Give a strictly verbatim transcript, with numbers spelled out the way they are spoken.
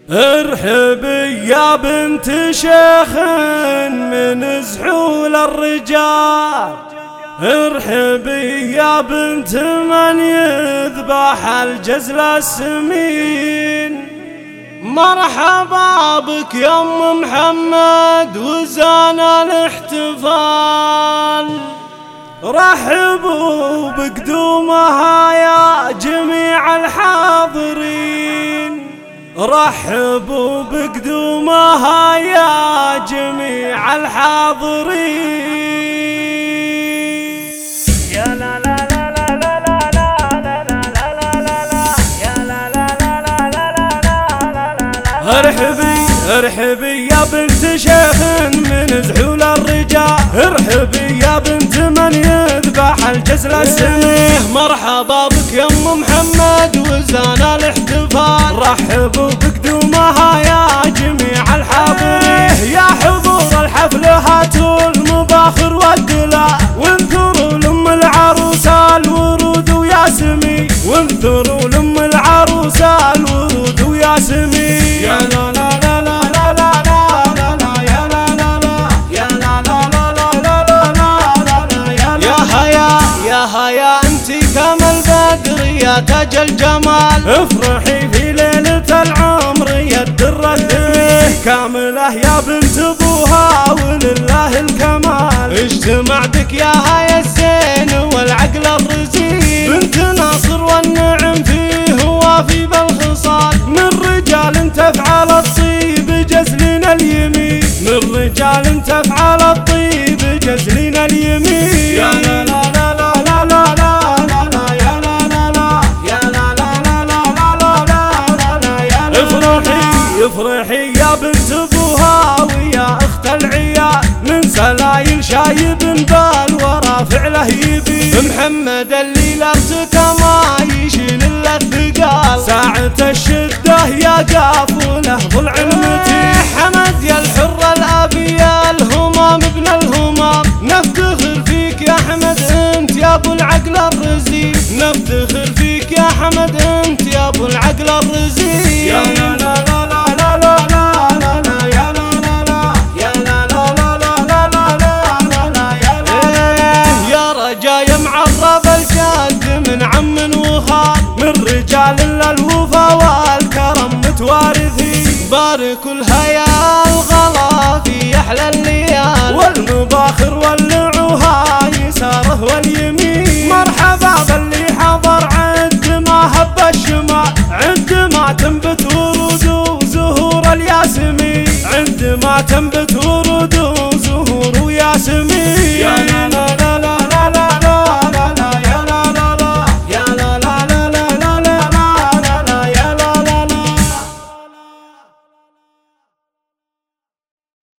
ارحبي يا بنت شيخ من زحول الرجال، ارحبي يا بنت من يذبح الجزل السمين. مرحبا بك يا ام محمد وزان الاحتفال، رحبوا بقدومها يا جميع الحاضرين، رحبوا بقدومها يا جميع الحاضرين. يا لا لا لا لا لا لا لا لا لا لا لا يا لا لا لا لا لا لا لا. ارحبي ارحبي يا بنت شيخ من زحول الرجال، ارحبي يا بنت من يذبح الجزل السمين. مرحبا بك يا ام محمد وزان الاحتفال، رحبوا بقدومها يا جميع الحاضرين. يا حضور الحفل هاتوا المباخر والدلاء، وانثروا لام العروسه الورود وياسمين، وانثروا لام العروسه الورود وياسمين. يا لا لا لا لا لا لا لا لا يا لا لا لا يا لا لا لا لا لا لا لا يا لا. يا هيا يا هيا انتي كما البدر يا تاج الجمال، افرحي في ليلة العمر يا الدرة الثمين. كاملة يا بنت ابوها ولله الكمال، اجتمعتك يا هيا الزين والعقل الرزين. بنت ناصر والنعم فيه وافي بالخصال، من رجال تفعل الطيب جزلنا اليمين، من رجال تفعل الطيب جزلنا اليمين. يا لا لا لا لا لا لا لا لا يا لا لا لا يا لا لا لا لا لا لا لا يا لا. افرحي افرحي يا بنت ابوها ويا اخت العيال، من سلايل شايب بال ورا فعله يبي. محمد اللي لابسته ما يشيل الا الثقال، ساعة الشدة يا قافوله ضلع المتين. حمد يا الحر الابي يا الهمام ابن الهمام، نفتخر فيك يا حمد انت يا ابو العقل الرزين، نفتخر فيك يا حمد انت يا ابو العقل الرزين. يا لا لا لا لا لا لا لا لا يا لا لا لا يا لا لا لا لا لا لا لا لا يا لا. يا رجايا معرب الجد من عم وخال، من رجال الوفا والكرم متوارثين. باركوا الهيا الغلا في احلى الليال، والمباخر ولعوها يساره واليمين. مرحبا باللي حضر عند ما هب الشمال، عند ما تنبت ورود وزهور الياسمين، عند ما تنبت ورود وزهور وياسمين. يا لا لا